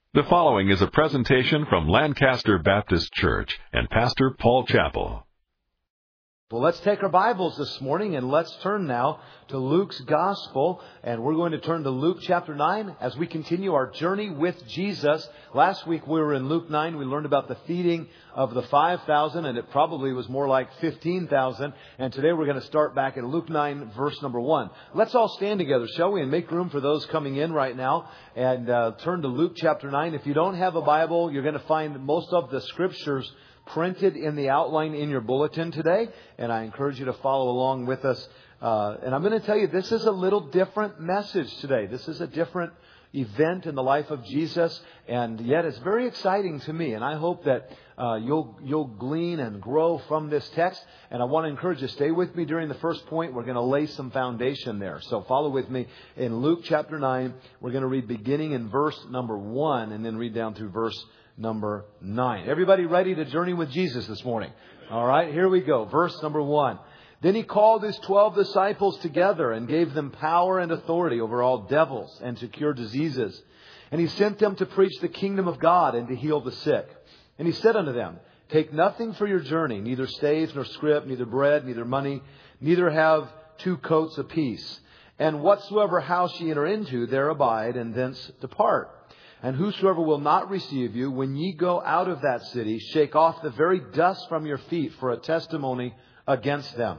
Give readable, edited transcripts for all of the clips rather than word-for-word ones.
The following is a presentation from Lancaster Baptist Church and Pastor Paul Chappell. Well, let's take our Bibles this morning and let's turn now to Luke's Gospel. And we're going to turn to Luke chapter 9 as we continue our journey with Jesus. Last week we were in Luke 9. We learned about the feeding of the 5,000, and it probably was more like 15,000. And today we're going to start back at Luke 9, verse number 1. Let's all stand together, shall we? And make room for those coming in right now. And turn to Luke chapter 9. If you don't have a Bible, you're going to find most of the scriptures printed in the outline in your bulletin today, and I encourage you to follow along with us. And I'm going to tell you, this is a little different message today. This is a different event in the life of Jesus, and yet it's very exciting to me. And I hope that you'll glean and grow from this text. And I want to encourage you, stay with me during the first point. We're going to lay some foundation there. So follow with me in Luke chapter 9. We're going to read beginning in verse number 1 and then read down through verse number 9. Everybody ready to journey with Jesus this morning? All right, here we go. Verse number 1. Then he called his 12 disciples together and gave them power and authority over all devils and to cure diseases. And he sent them to preach the kingdom of God and to heal the sick. And he said unto them, take nothing for your journey, neither staves nor scrip, neither bread, neither money, neither have 2 coats apiece. And whatsoever house ye enter into, there abide, and thence depart. And whosoever will not receive you, when ye go out of that city, shake off the very dust from your feet for a testimony against them.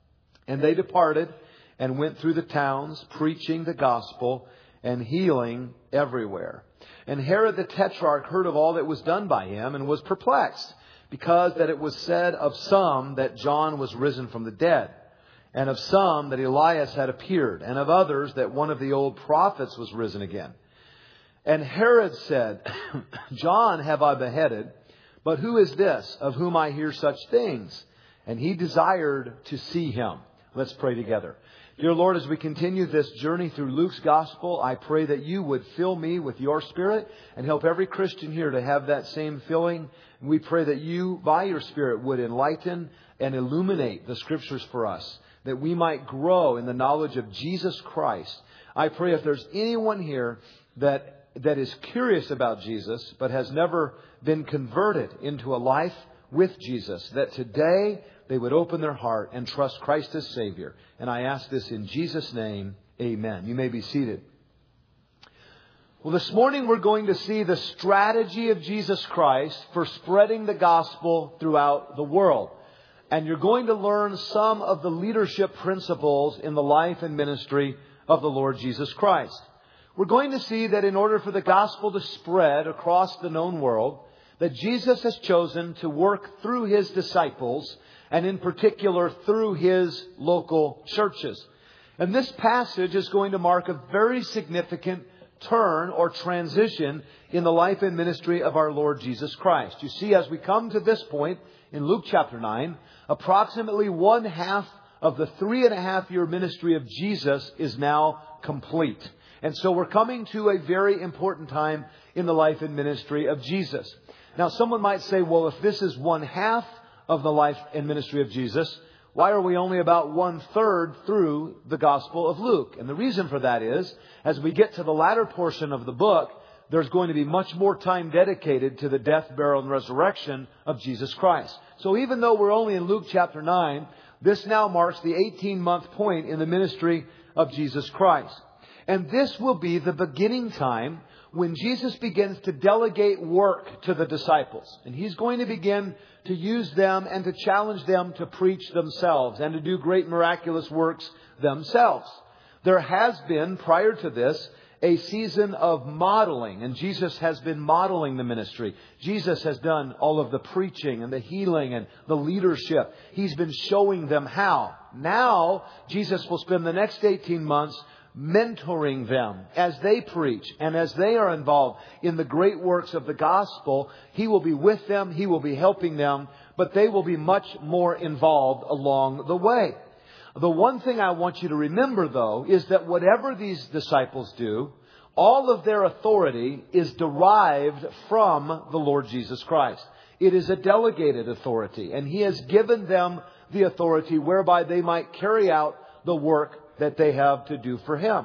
And they departed and went through the towns, preaching the gospel and healing everywhere. And Herod the Tetrarch heard of all that was done by him and was perplexed, because that it was said of some that John was risen from the dead, and of some that Elias had appeared, and of others that one of the old prophets was risen again. And Herod said, John have I beheaded, but who is this of whom I hear such things? And he desired to see him. Let's pray together. Dear Lord, as we continue this journey through Luke's Gospel, I pray that you would fill me with your Spirit and help every Christian here to have that same filling. And we pray that you, by your Spirit, would enlighten and illuminate the Scriptures for us, that we might grow in the knowledge of Jesus Christ. I pray if there's anyone here that is curious about Jesus, but has never been converted into a life with Jesus, that today they would open their heart and trust Christ as Savior. And I ask this in Jesus' name, amen. You may be seated. Well, this morning we're going to see the strategy of Jesus Christ for spreading the gospel throughout the world. And you're going to learn some of the leadership principles in the life and ministry of the Lord Jesus Christ. We're going to see that in order for the gospel to spread across the known world, that Jesus has chosen to work through his disciples, and in particular through his local churches. And this passage is going to mark a very significant turn or transition in the life and ministry of our Lord Jesus Christ. You see, as we come to this point in Luke chapter 9, approximately 1/2 of the 3.5-year ministry of Jesus is now complete. And so we're coming to a very important time in the life and ministry of Jesus. Now, someone might say, well, if this is 1/2 of the life and ministry of Jesus, why are we only about 1/3 through the Gospel of Luke? And the reason for that is, as we get to the latter portion of the book, there's going to be much more time dedicated to the death, burial, and resurrection of Jesus Christ. So even though we're only in Luke chapter 9, this now marks the 18-month point in the ministry of Jesus Christ. And this will be the beginning time when Jesus begins to delegate work to the disciples. And he's going to begin to use them and to challenge them to preach themselves and to do great miraculous works themselves. There has been, prior to this, a season of modeling, and Jesus has been modeling the ministry. Jesus has done all of the preaching and the healing and the leadership. He's been showing them how. Now, Jesus will spend the next 18 months mentoring them as they preach and as they are involved in the great works of the gospel. He will be with them. He will be helping them, but they will be much more involved along the way. The one thing I want you to remember, though, is that whatever these disciples do, all of their authority is derived from the Lord Jesus Christ. It is a delegated authority, and He has given them the authority whereby they might carry out the work that they have to do for Him.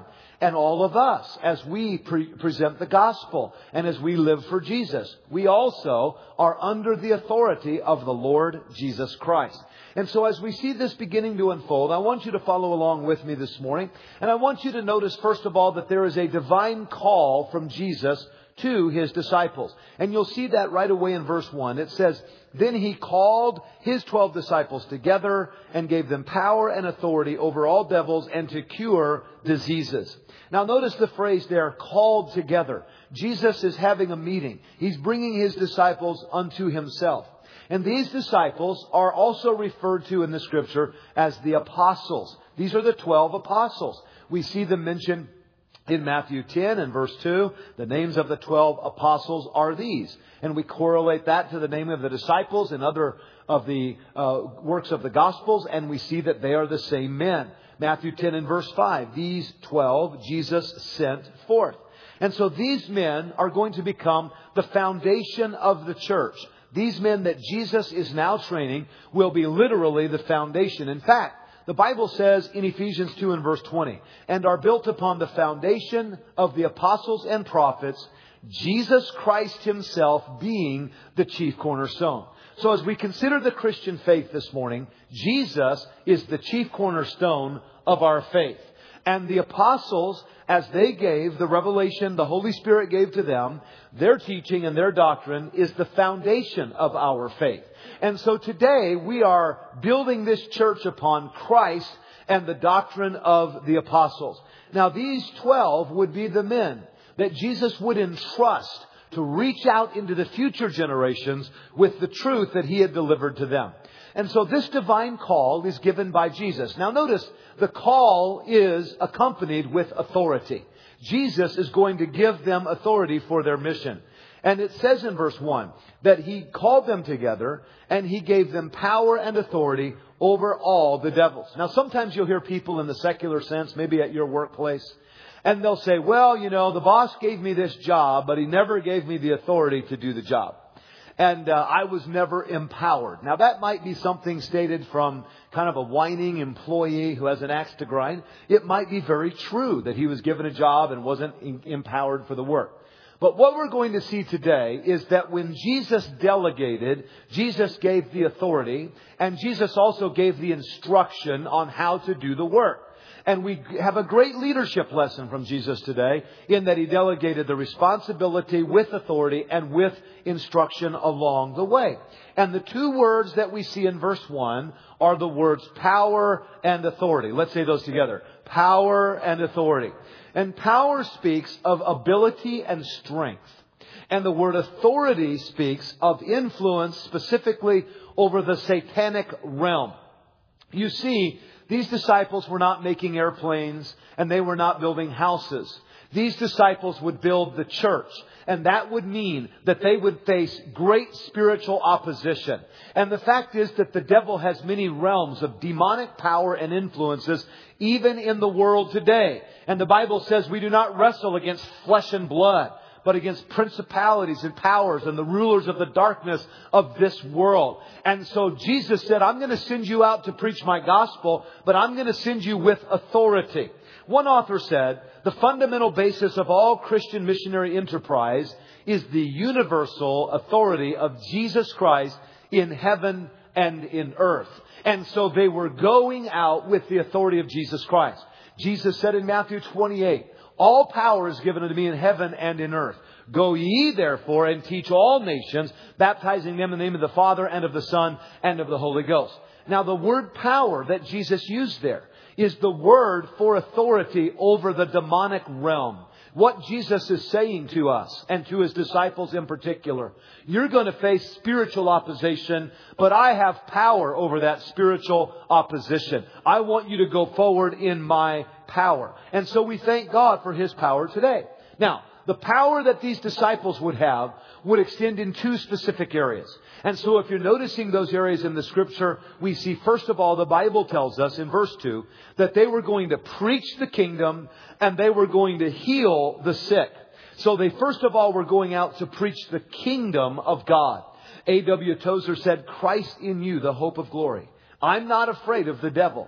and all of us as we present the gospel and as we live for Jesus. We also are under the authority of the Lord Jesus Christ. And so as we see this beginning to unfold, I want you to follow along with me this morning. And I want you to notice, first of all, that there is a divine call from Jesus to His disciples. And you'll see that right away in verse 1. It says, "Then He called His 12 disciples together and gave them power and authority over all devils and to cure diseases." Now notice the phrase there, called together. Jesus is having a meeting. He's bringing His disciples unto Himself. And these disciples are also referred to in the Scripture as the apostles. These are the 12 apostles. We see them mentioned in Matthew 10 and verse 2. The names of the 12 apostles are these. And we correlate that to the name of the disciples in other of the works of the Gospels. And we see that they are the same men. Matthew 10 and verse 5. These 12 Jesus sent forth. And so these men are going to become the foundation of the church. These men that Jesus is now training will be literally the foundation. In fact, the Bible says in Ephesians 2 and verse 20, "And are built upon the foundation of the apostles and prophets, Jesus Christ Himself being the chief cornerstone." So as we consider the Christian faith this morning, Jesus is the chief cornerstone of our faith. And the apostles, as they gave the revelation the Holy Spirit gave to them, their teaching and their doctrine is the foundation of our faith. And so today we are building this church upon Christ and the doctrine of the apostles. Now these 12 would be the men that Jesus would entrust to reach out into the future generations with the truth that He had delivered to them. And so this divine call is given by Jesus. Now notice, the call is accompanied with authority. Jesus is going to give them authority for their mission. And it says in verse 1 that He called them together and He gave them power and authority over all the devils. Now sometimes you'll hear people in the secular sense, maybe at your workplace, and they'll say, "Well, the boss gave me this job, but he never gave me the authority to do the job. And I was never empowered." Now that might be something stated from kind of a whining employee who has an axe to grind. It might be very true that he was given a job and wasn't empowered for the work. But what we're going to see today is that when Jesus delegated, Jesus gave the authority, and Jesus also gave the instruction on how to do the work. And we have a great leadership lesson from Jesus today in that He delegated the responsibility with authority and with instruction along the way. And the two words that we see in verse 1 are the words power and authority. Let's say those together. Power and authority. And power speaks of ability and strength. And the word authority speaks of influence specifically over the satanic realm. You see, these disciples were not making airplanes and they were not building houses. These disciples would build the church. And that would mean that they would face great spiritual opposition. And the fact is that the devil has many realms of demonic power and influences even in the world today. And the Bible says we do not wrestle against flesh and blood, but against principalities and powers and the rulers of the darkness of this world. And so Jesus said, "I'm going to send you out to preach my gospel, but I'm going to send you with authority." One author said, "The fundamental basis of all Christian missionary enterprise is the universal authority of Jesus Christ in heaven and in earth." And so they were going out with the authority of Jesus Christ. Jesus said in Matthew 28, "All power is given unto me in heaven and in earth. Go ye therefore and teach all nations, baptizing them in the name of the Father and of the Son and of the Holy Ghost." Now the word power that Jesus used there is the word for authority over the demonic realm. What Jesus is saying to us and to His disciples in particular, you're going to face spiritual opposition, but I have power over that spiritual opposition. I want you to go forward in my power. And so we thank God for His power today. Now, the power that these disciples would have would extend in two specific areas. And so if you're noticing those areas in the Scripture, we see, first of all, the Bible tells us in verse 2 that they were going to preach the kingdom and they were going to heal the sick. So they first of all were going out to preach the kingdom of God. A.W. Tozer said, "Christ in you, the hope of glory." I'm not afraid of the devil.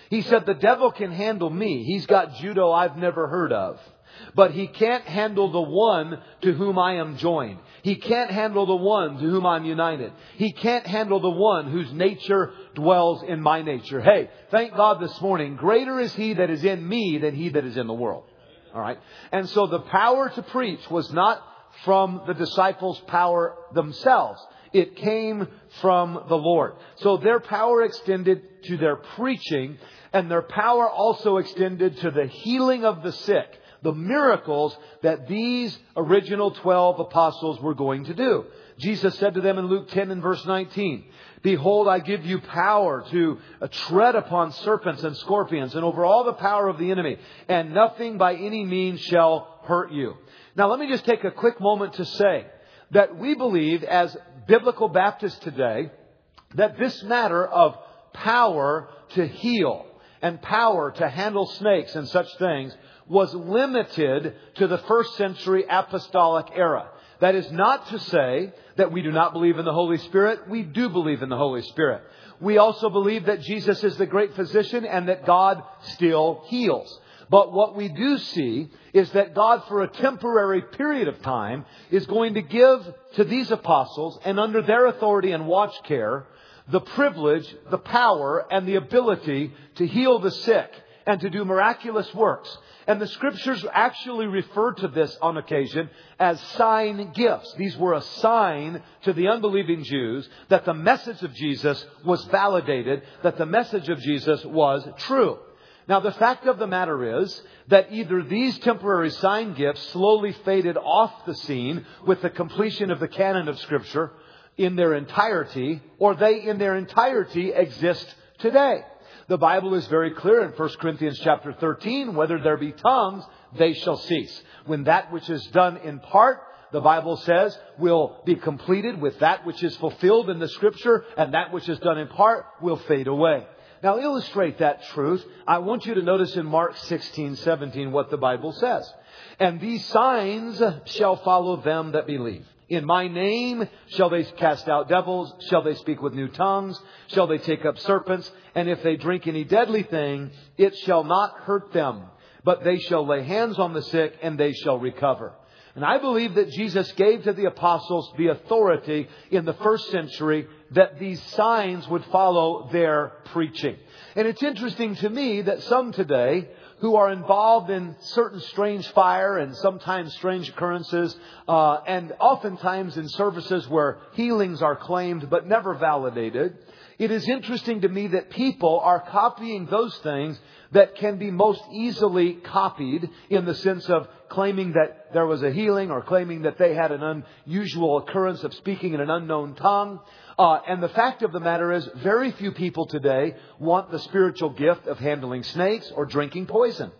He said, the devil can handle me. He's got judo I've never heard of. But he can't handle the one to whom I am joined. He can't handle the one to whom I'm united. He can't handle the one whose nature dwells in my nature. Hey, thank God this morning, greater is He that is in me than he that is in the world. All right. And so the power to preach was not from the disciples' power themselves. It came from the Lord. So their power extended to their preaching, and their power also extended to the healing of the sick. The miracles that these original 12 apostles were going to do. Jesus said to them in Luke 10 and verse 19, behold, I give you power to tread upon serpents and scorpions and over all the power of the enemy, and nothing by any means shall hurt you. Now let me just take a quick moment to say that we believe as biblical Baptists today that this matter of power to heal and power to handle snakes and such things was limited to the first century apostolic era. That is not to say that we do not believe in the Holy Spirit. We do believe in the Holy Spirit. We also believe that Jesus is the great physician and that God still heals. But what we do see is that God, for a temporary period of time, is going to give to these apostles, and under their authority and watch care, the privilege, the power, and the ability to heal the sick and to do miraculous works. And the Scriptures actually refer to this on occasion as sign gifts. These were a sign to the unbelieving Jews that the message of Jesus was validated, that the message of Jesus was true. Now, the fact of the matter is that either these temporary sign gifts slowly faded off the scene with the completion of the canon of Scripture in their entirety, or they in their entirety exist today. The Bible is very clear in 1 Corinthians chapter 13, whether there be tongues, they shall cease. When that which is done in part, the Bible says, will be completed with that which is fulfilled in the Scripture, and that which is done in part will fade away. Now, illustrate that truth. I want you to notice in Mark 16:17 what the Bible says. And these signs shall follow them that believe. In my name shall they cast out devils, shall they speak with new tongues, shall they take up serpents, and if they drink any deadly thing, it shall not hurt them, but they shall lay hands on the sick and they shall recover. And I believe that Jesus gave to the apostles the authority in the first century that these signs would follow their preaching. And it's interesting to me that some today who are involved in certain strange fire and sometimes strange occurrences, and oftentimes in services where healings are claimed but never validated. It is interesting to me that people are copying those things that can be most easily copied in the sense of claiming that there was a healing or claiming that they had an unusual occurrence of speaking in an unknown tongue. And the fact of the matter is, very few people today want the spiritual gift of handling snakes or drinking poison.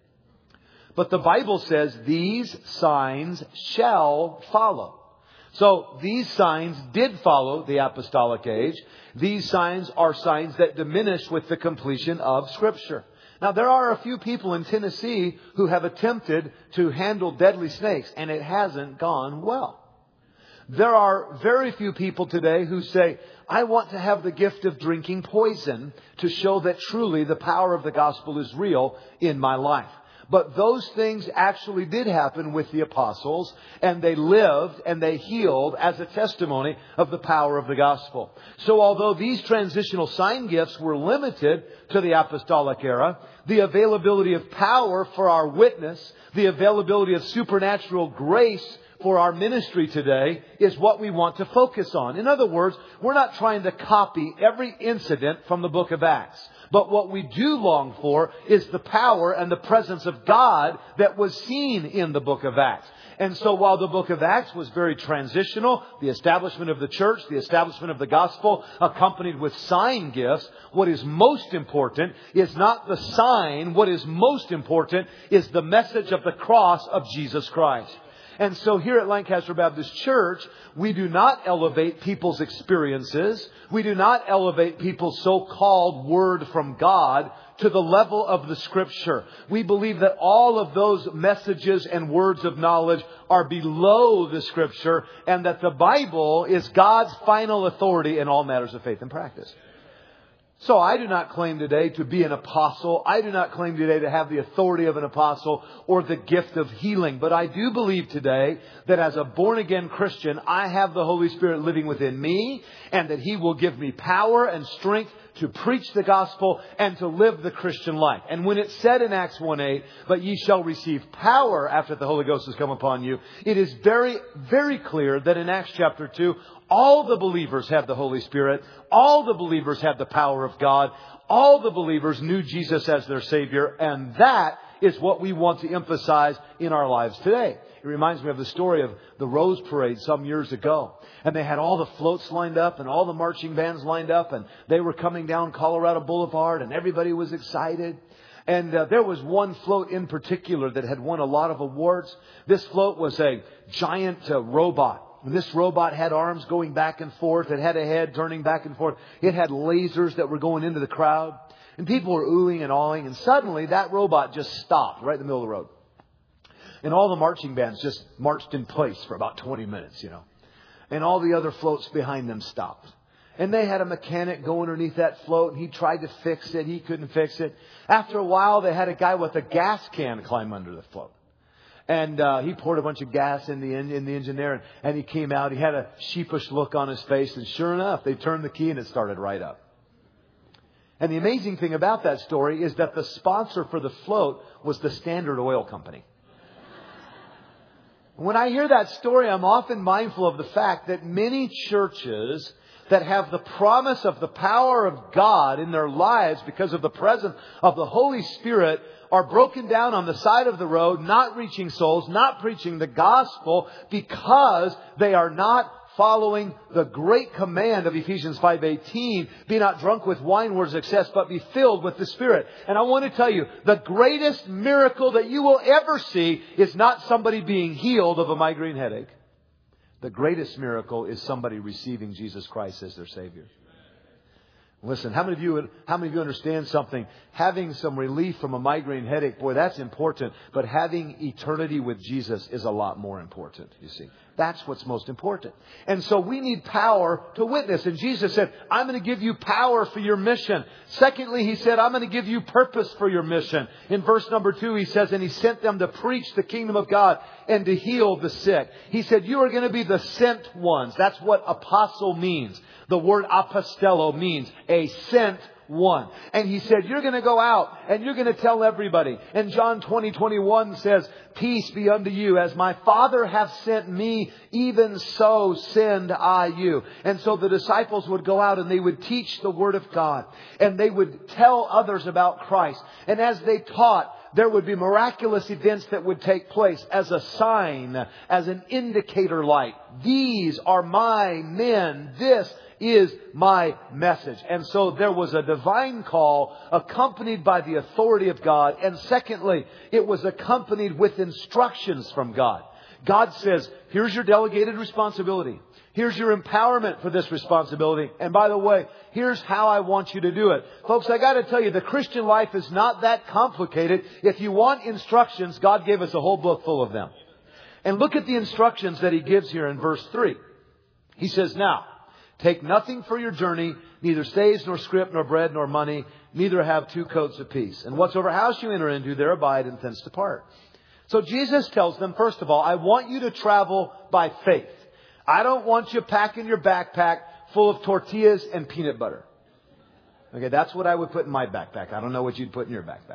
But the Bible says these signs shall follow. So these signs did follow the apostolic age. These signs are signs that diminish with the completion of Scripture. Now, there are a few people in Tennessee who have attempted to handle deadly snakes, and it hasn't gone well. There are very few people today who say, I want to have the gift of drinking poison to show that truly the power of the gospel is real in my life. But those things actually did happen with the apostles, and they lived and they healed as a testimony of the power of the gospel. So although these transitional sign gifts were limited to the apostolic era, the availability of power for our witness, the availability of supernatural grace for our ministry today is what we want to focus on. In other words, we're not trying to copy every incident from the book of Acts. But what we do long for is the power and the presence of God that was seen in the book of Acts. And so while the book of Acts was very transitional, the establishment of the church, the establishment of the gospel, accompanied with sign gifts, what is most important is not the sign. What is most important is the message of the cross of Jesus Christ. And so here at Lancaster Baptist Church, we do not elevate people's experiences. We do not elevate people's so-called word from God to the level of the Scripture. We believe that all of those messages and words of knowledge are below the Scripture, and that the Bible is God's final authority in all matters of faith and practice. So I do not claim today to be an apostle. I do not claim today to have the authority of an apostle or the gift of healing. But I do believe today that as a born-again Christian, I have the Holy Spirit living within me, and that He will give me power and strength to preach the gospel and to live the Christian life. And when it's said in Acts 1:8, but ye shall receive power after the Holy Ghost has come upon you, it is very, very clear that in Acts chapter 2, all the believers have the Holy Spirit. All the believers have the power of God. All the believers knew Jesus as their Savior. And that is what we want to emphasize in our lives today. It reminds me of the story of the Rose Parade some years ago. And they had all the floats lined up and all the marching bands lined up. And they were coming down Colorado Boulevard and everybody was excited. And there was one float in particular that had won a lot of awards. This float was a giant robot. And this robot had arms going back and forth. It had a head turning back and forth. It had lasers that were going into the crowd. And people were oohing and awing. And suddenly that robot just stopped right in the middle of the road. And all the marching bands just marched in place for about 20 minutes, And all the other floats behind them stopped. And they had a mechanic go underneath that float. And he tried to fix it. He couldn't fix it. After a while, they had a guy with a gas can climb under the float. And he poured a bunch of gas in the engine there. And he came out. He had a sheepish look on his face. And sure enough, they turned the key and it started right up. And the amazing thing about that story is that the sponsor for the float was the Standard Oil Company. When I hear that story, I'm often mindful of the fact that many churches that have the promise of the power of God in their lives because of the presence of the Holy Spirit are broken down on the side of the road, not reaching souls, not preaching the gospel because they are not following the great command of Ephesians 5:18, be not drunk with wine where there's excess, but be filled with the Spirit. And I want to tell you, the greatest miracle that you will ever see is not somebody being healed of a migraine headache. The greatest miracle is somebody receiving Jesus Christ as their Savior. Listen, how many of you understand something? Having some relief from a migraine headache, boy, that's important. But having eternity with Jesus is a lot more important, you see. That's what's most important. And so we need power to witness. And Jesus said, I'm going to give you power for your mission. Secondly, He said, I'm going to give you purpose for your mission. In verse number 2, He says, and He sent them to preach the kingdom of God and to heal the sick. He said, you are going to be the sent ones. That's what apostle means. The word apostello means a sent one. And He said, you're going to go out and you're going to tell everybody. And John 20:21 says, peace be unto you. As my Father hath sent me, even so send I you. And so the disciples would go out and they would teach the Word of God. And they would tell others about Christ. And as they taught, there would be miraculous events that would take place as a sign, as an indicator light. These are my men. This is my message. And so there was a divine call accompanied by the authority of God. And secondly, it was accompanied with instructions from God. God says, here's your delegated responsibility. Here's your empowerment for this responsibility. And by the way, here's how I want you to do it. Folks, I got to tell you, the Christian life is not that complicated. If you want instructions, God gave us a whole book full of them. And look at the instructions that He gives here in verse 3. He says, now, take nothing for your journey, neither staves, nor scrip, nor bread, nor money, neither have 2 coats apiece. And whatsoever house you enter into, there abide, and thence depart. So Jesus tells them, first of all, I want you to travel by faith. I don't want you packing your backpack full of tortillas and peanut butter. Okay, that's what I would put in my backpack. I don't know what you'd put in your backpack.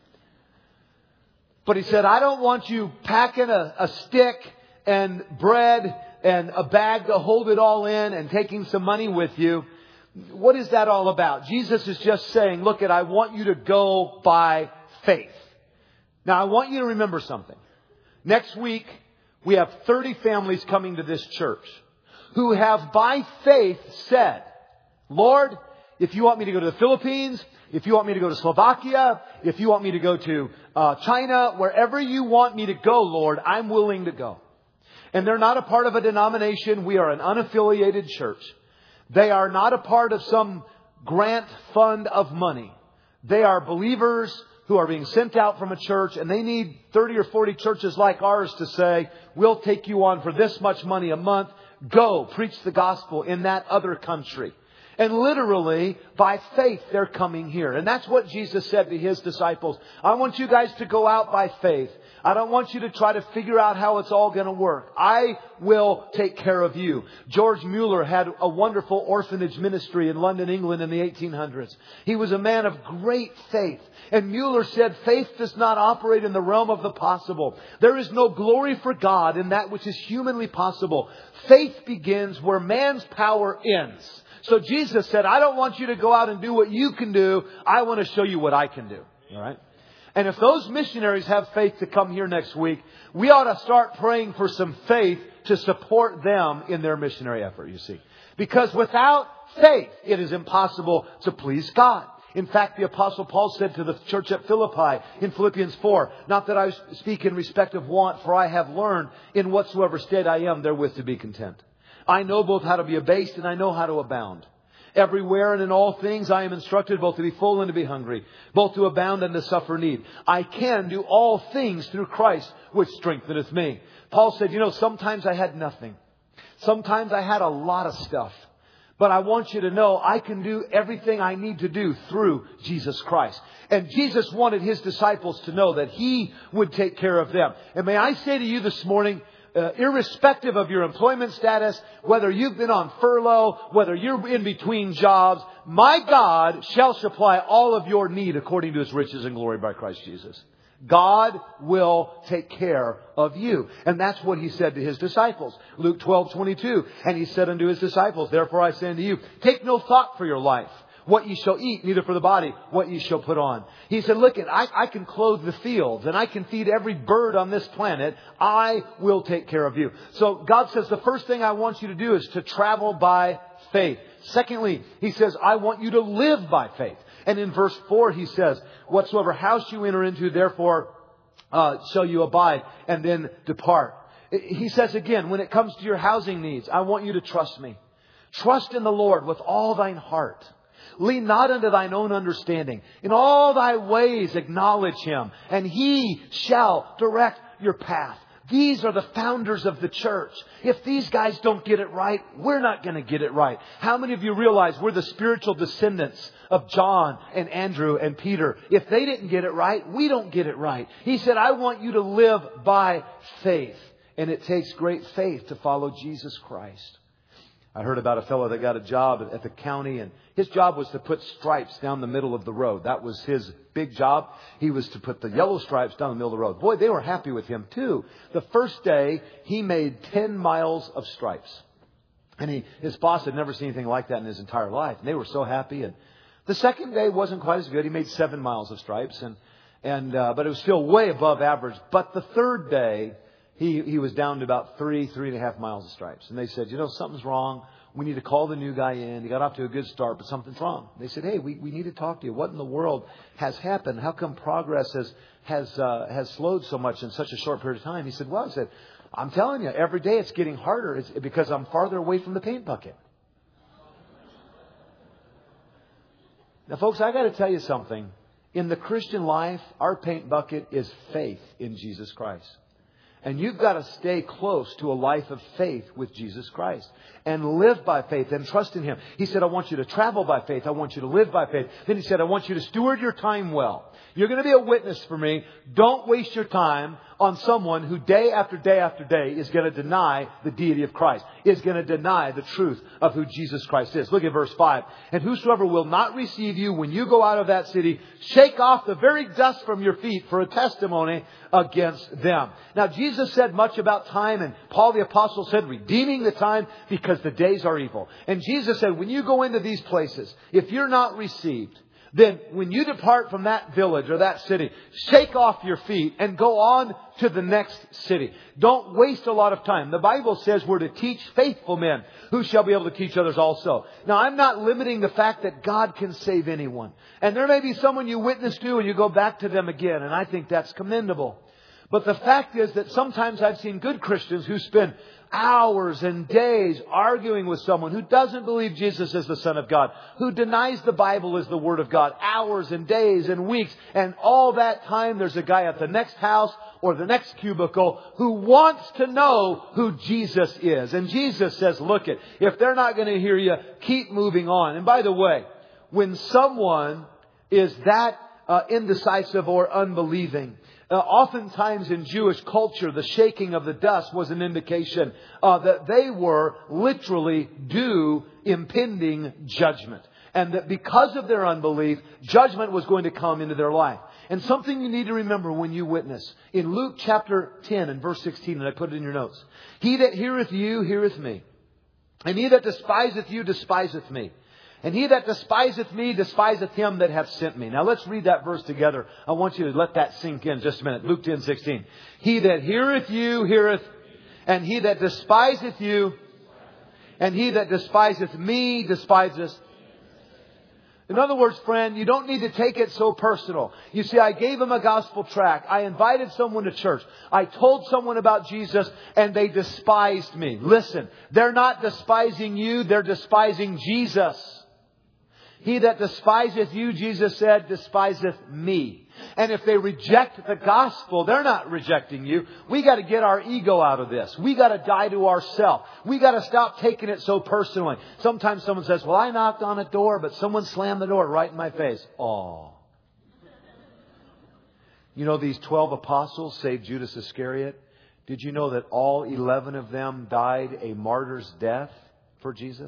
But He said, I don't want you packing a stick and bread and a bag to hold it all in and taking some money with you. What is that all about? Jesus is just saying, look, I want you to go by faith. Now, I want you to remember something. Next week, we have 30 families coming to this church who have by faith said, Lord, if you want me to go to the Philippines, if you want me to go to Slovakia, if you want me to go to China, wherever you want me to go, Lord, I'm willing to go. And they're not a part of a denomination. We are an unaffiliated church. They are not a part of some grant fund of money. They are believers who are being sent out from a church, and they need 30 or 40 churches like ours to say, we'll take you on for this much money a month. Go preach the gospel in that other country. And literally, by faith, they're coming here. And that's what Jesus said to His disciples. I want you guys to go out by faith. I don't want you to try to figure out how it's all going to work. I will take care of you. George Mueller had a wonderful orphanage ministry in London, England in the 1800s. He was a man of great faith. And Mueller said, faith does not operate in the realm of the possible. There is no glory for God in that which is humanly possible. Faith begins where man's power ends. So Jesus said, I don't want you to go out and do what you can do. I want to show you what I can do. All right? And if those missionaries have faith to come here next week, we ought to start praying for some faith to support them in their missionary effort, you see. Because without faith, it is impossible to please God. In fact, the Apostle Paul said to the church at Philippi in Philippians 4, not that I speak in respect of want, for I have learned in whatsoever state I am therewith to be content. I know both how to be abased and I know how to abound. Everywhere and in all things I am instructed both to be full and to be hungry, both to abound and to suffer need. I can do all things through Christ, which strengtheneth me. Paul said, sometimes I had nothing. Sometimes I had a lot of stuff. But I want you to know I can do everything I need to do through Jesus Christ. And Jesus wanted His disciples to know that He would take care of them. And may I say to you this morning, irrespective of your employment status, whether you've been on furlough, whether you're in between jobs, my God shall supply all of your need according to His riches and glory by Christ Jesus. God will take care of you. And that's what He said to His disciples. Luke 12:22. And He said unto His disciples, therefore I say unto you, take no thought for your life, what ye shall eat, neither for the body, what ye shall put on. He said, look, I can clothe the fields and I can feed every bird on this planet. I will take care of you. So God says the first thing I want you to do is to travel by faith. Secondly, He says, I want you to live by faith. And in verse 4, He says, whatsoever house you enter into, therefore shall you abide, and then depart. He says again, when it comes to your housing needs, I want you to trust me. Trust in the Lord with all thine heart. Lean not unto thine own understanding. In all thy ways acknowledge Him, and He shall direct your path. These are the founders of the church. If these guys don't get it right, we're not going to get it right. How many of you realize we're the spiritual descendants of John and Andrew and Peter? If they didn't get it right, we don't get it right. He said, I want you to live by faith. And it takes great faith to follow Jesus Christ. I heard about a fellow that got a job at the county, and his job was to put stripes down the middle of the road. That was his big job. He was to put the yellow stripes down the middle of the road. Boy, they were happy with him too. The first day, he made 10 miles of stripes. And his boss had never seen anything like that in his entire life. And they were so happy. And the second day wasn't quite as good. He made 7 miles of stripes, but it was still way above average. But the third day, he was down to about 3.5 miles of stripes. And they said, something's wrong. We need to call the new guy in. He got off to a good start, but something's wrong. They said, hey, we need to talk to you. What in the world has happened? How come progress has slowed so much in such a short period of time? He said, I'm telling you, every day it's getting harder. It's because I'm farther away from the paint bucket. Now, folks, I got to tell you something. In the Christian life, our paint bucket is faith in Jesus Christ. And you've got to stay close to a life of faith with Jesus Christ and live by faith and trust in Him. He said, I want you to travel by faith. I want you to live by faith. Then He said, I want you to steward your time well. You're going to be a witness for me. Don't waste your time on someone who day after day after day is going to deny the deity of Christ, is going to deny the truth of who Jesus Christ is. Look at verse 5. And whosoever will not receive you when you go out of that city, shake off the very dust from your feet for a testimony against them. Now, Jesus said much about time, and Paul the Apostle said redeeming the time because the days are evil. And Jesus said, when you go into these places, if you're not received, then when you depart from that village or that city, shake off your feet and go on to the next city. Don't waste a lot of time. The Bible says we're to teach faithful men who shall be able to teach others also. Now, I'm not limiting the fact that God can save anyone. And there may be someone you witness to and you go back to them again. And I think that's commendable. But the fact is that sometimes I've seen good Christians who spend hours and days arguing with someone who doesn't believe Jesus is the Son of God, who denies the Bible is the Word of God, hours and days and weeks, and all that time there's a guy at the next house or the next cubicle who wants to know who Jesus is. And Jesus says, look it, if they're not going to hear you, keep moving on. And by the way, when someone is that indecisive or unbelieving, oftentimes in Jewish culture, the shaking of the dust was an indication that they were literally due impending judgment. And that because of their unbelief, judgment was going to come into their life. And something you need to remember when you witness. In Luke chapter 10 and verse 16, and I put it in your notes. He that heareth you, heareth me. And he that despiseth you, despiseth me. And he that despiseth me, despiseth him that hath sent me. Now let's read that verse together. I want you to let that sink in just a minute. Luke 10:16. He that heareth you, heareth. And he that despiseth you, and he that despiseth me, despiseth. In other words, friend, you don't need to take it so personal. You see, I gave him a gospel tract. I invited someone to church. I told someone about Jesus and they despised me. Listen, they're not despising you. They're despising Jesus. He that despiseth you, Jesus said, despiseth me. And if they reject the gospel, they're not rejecting you. We got to get our ego out of this. We got to die to ourselves. We got to stop taking it so personally. Sometimes someone says, well, I knocked on a door, but someone slammed the door right in my face. Oh. You know, these 12 apostles saved Judas Iscariot. Did you know that all 11 of them died a martyr's death for Jesus?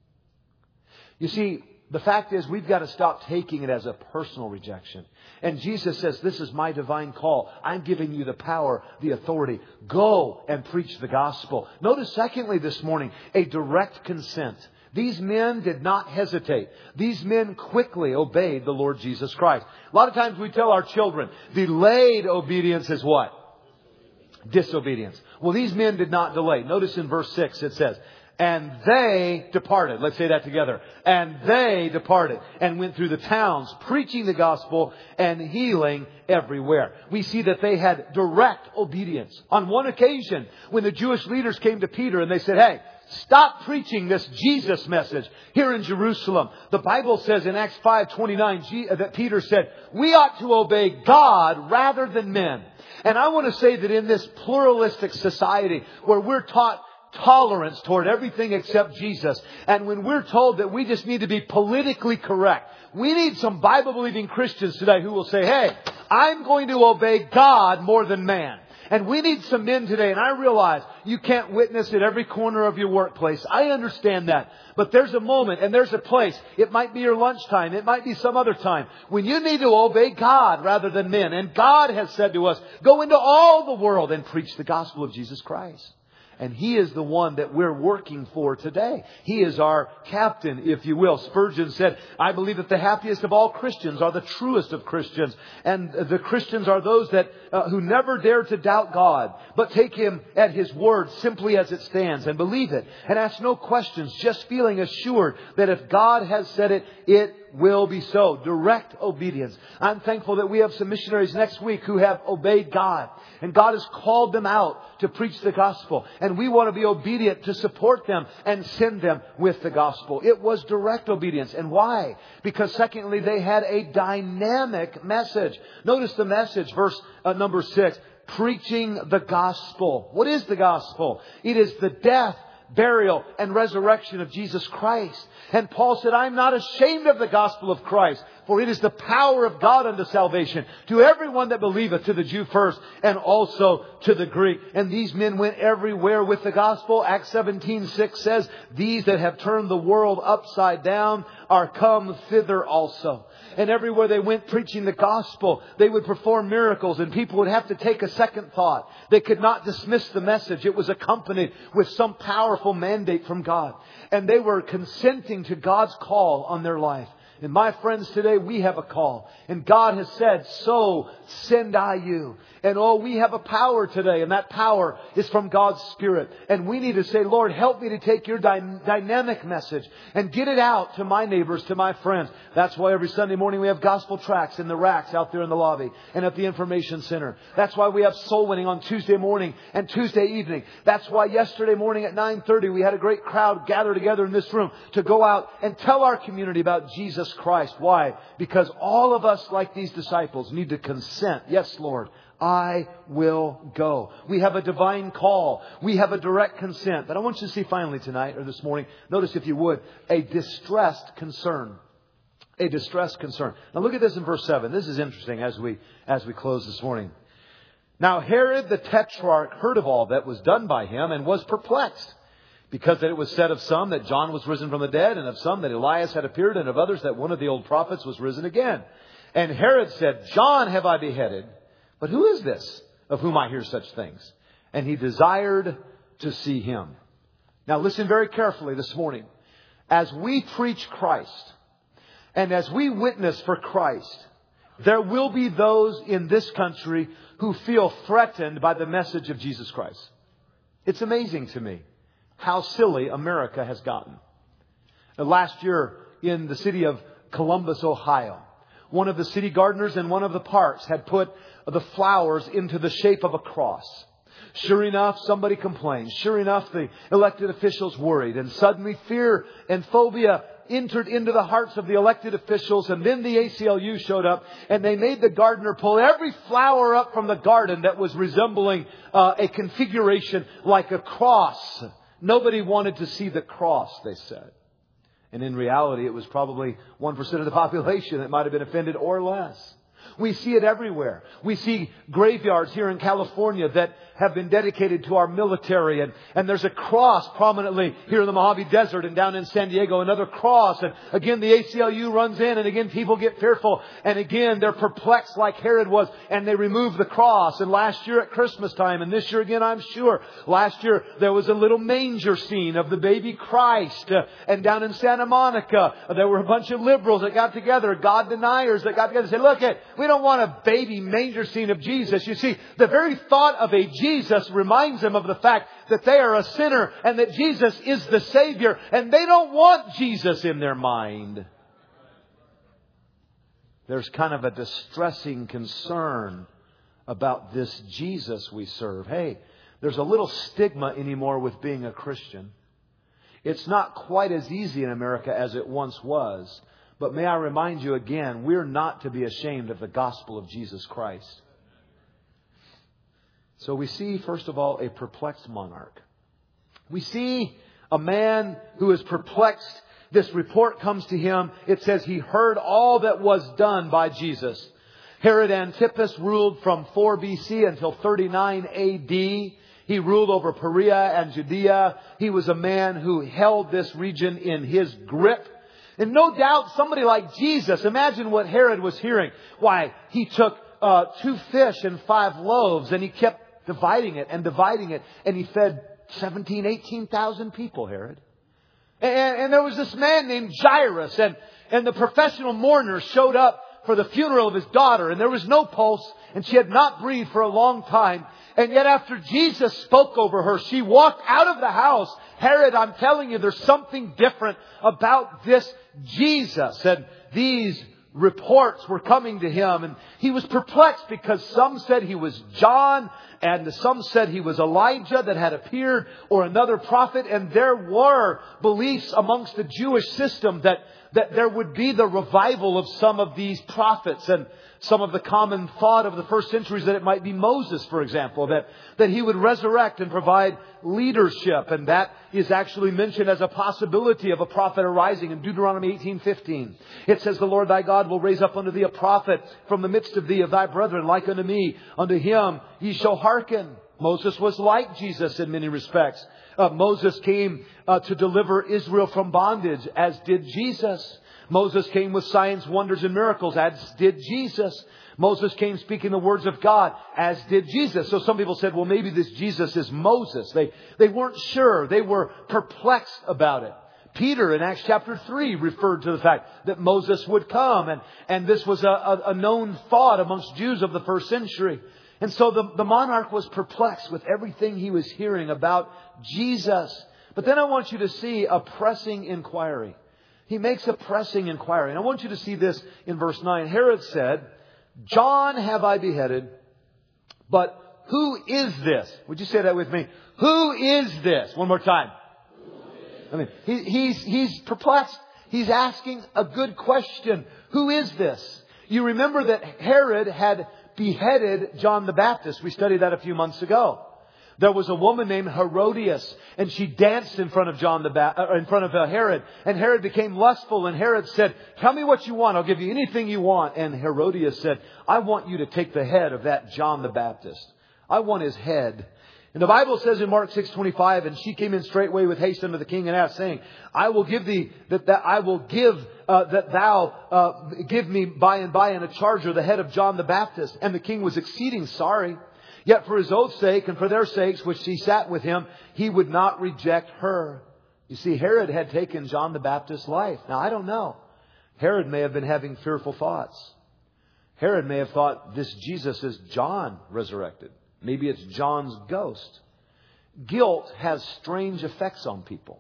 You see, the fact is, we've got to stop taking it as a personal rejection. And Jesus says, this is my divine call. I'm giving you the power, the authority. Go and preach the gospel. Notice, secondly, this morning, a direct consent. These men did not hesitate. These men quickly obeyed the Lord Jesus Christ. A lot of times we tell our children, delayed obedience is what? Disobedience. Well, these men did not delay. Notice in verse 6 it says, and they departed. Let's say that together. And they departed and went through the towns, preaching the gospel and healing everywhere. We see that they had direct obedience. On one occasion, when the Jewish leaders came to Peter and they said, hey, stop preaching this Jesus message here in Jerusalem. The Bible says in Acts 5:29 that Peter said, we ought to obey God rather than men. And I want to say that in this pluralistic society where we're taught tolerance toward everything except Jesus, and when we're told that we just need to be politically correct, we need some Bible-believing Christians today who will say, hey, I'm going to obey God more than man. And we need some men today, and I realize you can't witness at every corner of your workplace. I understand that. But there's a moment and there's a place. It might be your lunchtime. It might be some other time when you need to obey God rather than men. And God has said to us, go into all the world and preach the gospel of Jesus Christ. And He is the one that we're working for today. He is our captain, if you will. Spurgeon said, I believe that the happiest of all Christians are the truest of Christians. And the Christians are those that who never dare to doubt God, but take Him at His word simply as it stands and believe it. And ask no questions, just feeling assured that if God has said it, it will be so. Direct obedience. I'm thankful that we have some missionaries next week who have obeyed God. And God has called them out to preach the gospel. And we want to be obedient to support them and send them with the gospel. It was direct obedience. And why? Because secondly, they had a dynamic message. Notice the message, verse number 6. Preaching the gospel. What is the gospel? It is the death, burial, and resurrection of Jesus Christ. And Paul said, I'm not ashamed of the gospel of Christ, for it is the power of God unto salvation to everyone that believeth, to the Jew first, and also to the Greek. And these men went everywhere with the gospel. Acts 17:6 says, these that have turned the world upside down are come thither also. And everywhere they went preaching the gospel, they would perform miracles and people would have to take a second thought. They could not dismiss the message. It was accompanied with some powerful mandate from God. And they were consenting to God's call on their life. And my friends, today we have a call. And God has said, so send I you. And we have a power today, and that power is from God's Spirit. And we need to say, Lord, help me to take your dynamic message and get it out to my neighbors, to my friends. That's why every Sunday morning we have gospel tracts in the racks out there in the lobby and at the information center. That's why we have soul winning on Tuesday morning and Tuesday evening. That's why yesterday morning at 9:30 we had a great crowd gather together in this room to go out and tell our community about Jesus Christ. Why? Because all of us, like these disciples, need to consent. Yes, Lord, I will go. We have a divine call. We have a direct consent. But I want you to see finally tonight or this morning, notice if you would, a distressed concern. A distressed concern. Now look at this in verse 7. This is interesting as we close this morning. Now Herod the Tetrarch heard of all that was done by him and was perplexed, because that it was said of some that John was risen from the dead, and of some that Elias had appeared, and of others that one of the old prophets was risen again. And Herod said, John have I beheaded, but who is this of whom I hear such things? And he desired to see him. Now listen very carefully this morning. As we preach Christ and as we witness for Christ, there will be those in this country who feel threatened by the message of Jesus Christ. It's amazing to me how silly America has gotten. Last year in the city of Columbus, Ohio, one of the city gardeners in one of the parks had put the flowers into the shape of a cross. Sure enough, somebody complained. Sure enough, the elected officials worried. And suddenly fear and phobia entered into the hearts of the elected officials. And then the ACLU showed up and they made the gardener pull every flower up from the garden that was resembling a configuration like a cross. Nobody wanted to see the cross, they said. And in reality, it was probably 1% of the population that might have been offended or less. We see it everywhere. We see graveyards here in California that have been dedicated to our military. And there's a cross prominently here in the Mojave Desert and down in San Diego, another cross. And again, the ACLU runs in and again, people get fearful. And again, they're perplexed like Herod was and they remove the cross. And last year at Christmas time, and this year again, I'm sure, last year there was a little manger scene of the baby Christ. And down in Santa Monica, there were a bunch of liberals that got together, God deniers that got together and said, look, we don't want a baby manger scene of Jesus. You see, the very thought of a Jesus reminds them of the fact that they are a sinner and that Jesus is the Savior. And they don't want Jesus in their mind. There's kind of a distressing concern about this Jesus we serve. Hey, there's a little stigma anymore with being a Christian. It's not quite as easy in America as it once was. But may I remind you again, we're not to be ashamed of the gospel of Jesus Christ. So we see, first of all, a perplexed monarch. We see a man who is perplexed. This report comes to him. It says he heard all that was done by Jesus. Herod Antipas ruled from 4 BC until 39 AD. He ruled over Perea and Judea. He was a man who held this region in his grip. And no doubt somebody like Jesus, imagine what Herod was hearing. Why, he took 2 fish and 5 loaves and he kept dividing it. And he fed 18,000 people, Herod. And there was this man named Jairus. And the professional mourners showed up for the funeral of his daughter. And there was no pulse. And she had not breathed for a long time. And yet after Jesus spoke over her, she walked out of the house. Herod, I'm telling you, there's something different about this Jesus. And these reports were coming to him. And he was perplexed because some said he was John. And some said he was Elijah that had appeared, or another prophet. And there were beliefs amongst the Jewish system that there would be the revival of some of these prophets. And some of the common thought of the first centuries that it might be Moses, for example, that he would resurrect and provide leadership. And that is actually mentioned as a possibility of a prophet arising in Deuteronomy 18:15. It says, the Lord thy God will raise up unto thee a prophet from the midst of thee of thy brethren, like unto me. Unto him ye shall hearken. Moses was like Jesus in many respects. Moses came to deliver Israel from bondage, as did Jesus. Moses came with signs, wonders, and miracles, as did Jesus. Moses came speaking the words of God, as did Jesus. So some people said, well, maybe this Jesus is Moses. They weren't sure. They were perplexed about it. Peter in Acts chapter 3 referred to the fact that Moses would come. And this was a known thought amongst Jews of the first century. And so the monarch was perplexed with everything he was hearing about Jesus. But then I want you to see a pressing inquiry. He makes a pressing inquiry. And I want you to see this in verse 9. Herod said, John have I beheaded, but who is this? Would you say that with me? Who is this? One more time. I mean, he's perplexed. He's asking a good question. Who is this? You remember that Herod had beheaded John the Baptist. We studied that a few months ago. There was a woman named Herodias, and she danced in front of Herod. And Herod became lustful, and Herod said, tell me what you want. I'll give you anything you want. And Herodias said, I want you to take the head of that John the Baptist. I want his head. And the Bible says in Mark 6:25, and she came in straightway with haste unto the king and asked, saying, I will give thee that thou give me by and by in a charger the head of John the Baptist. And the king was exceeding sorry. Yet for his oath's sake and for their sakes, which she sat with him, he would not reject her. You see, Herod had taken John the Baptist's life. Now, I don't know. Herod may have been having fearful thoughts. Herod may have thought this Jesus is John resurrected. Maybe it's John's ghost. Guilt has strange effects on people.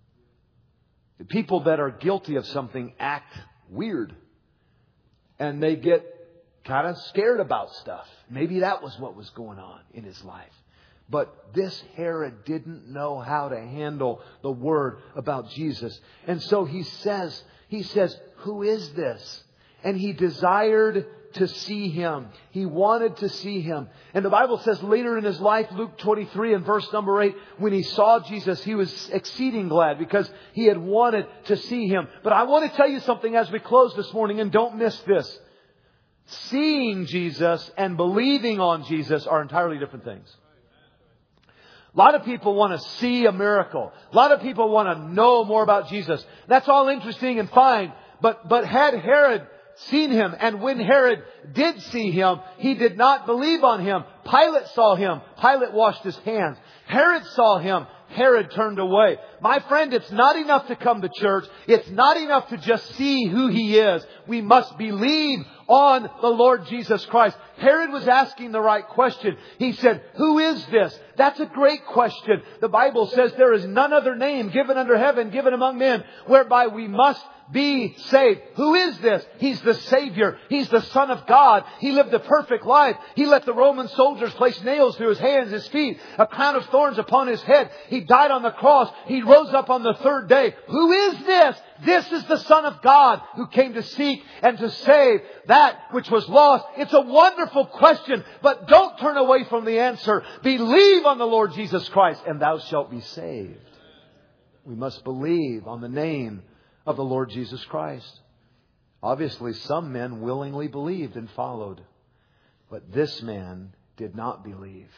The people that are guilty of something act weird. And they get kind of scared about stuff. Maybe that was what was going on in his life. But this Herod didn't know how to handle the word about Jesus. And so he says, who is this? And he desired to see him. He wanted to see him. And the Bible says later in his life, Luke 23 and verse number 8, when he saw Jesus, he was exceeding glad because he had wanted to see him. But I want to tell you something as we close this morning, and don't miss this. Seeing Jesus and believing on Jesus are entirely different things. A lot of people want to see a miracle. A lot of people want to know more about Jesus. That's all interesting and fine. But had Herod seen him, and when Herod did see him, he did not believe on him. Pilate saw him. Pilate washed his hands. Herod saw him. Herod turned away. My friend, it's not enough to come to church. It's not enough to just see who he is. We must believe on the Lord Jesus Christ. Herod was asking the right question. He said, who is this? That's a great question. The Bible says there is none other name given under heaven, given among men, whereby we must be saved. Who is this? He's the Savior. He's the Son of God. He lived a perfect life. He let the Roman soldiers place nails through his hands, his feet, a crown of thorns upon his head. He died on the cross. He rose up on the third day. Who is this? This is the Son of God who came to seek and to save that which was lost. It's a wonderful question, but don't turn away from the answer. Believe on the Lord Jesus Christ and thou shalt be saved. We must believe on the name of the Lord Jesus Christ. Obviously, some men willingly believed and followed, but this man did not believe.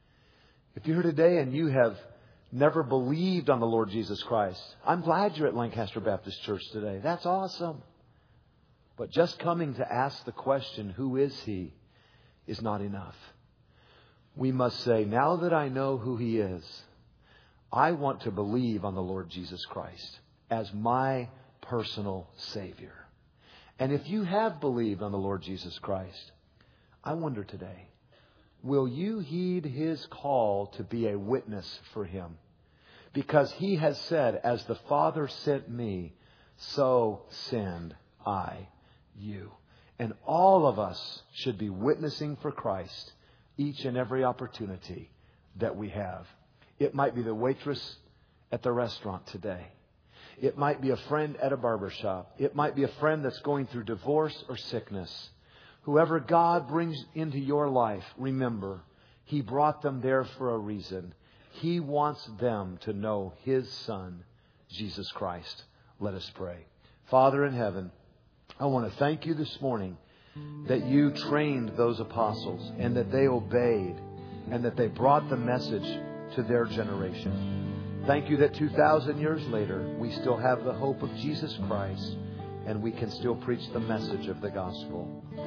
If you're here today and you have never believed on the Lord Jesus Christ, I'm glad you're at Lancaster Baptist Church today. That's awesome. But just coming to ask the question, who is he, is not enough. We must say, now that I know who he is, I want to believe on the Lord Jesus Christ as my personal Savior. And if you have believed on the Lord Jesus Christ, I wonder today, will you heed his call to be a witness for him? Because he has said, as the Father sent me, so send I you. And all of us should be witnessing for Christ each and every opportunity that we have. It might be the waitress at the restaurant today. It might be a friend at a barbershop. It might be a friend that's going through divorce or sickness. Whoever God brings into your life, remember, he brought them there for a reason. He wants them to know his Son, Jesus Christ. Let us pray. Father in heaven, I want to thank you this morning that you trained those apostles and that they obeyed and that they brought the message to their generation. Thank you that 2,000 years later, we still have the hope of Jesus Christ and we can still preach the message of the gospel.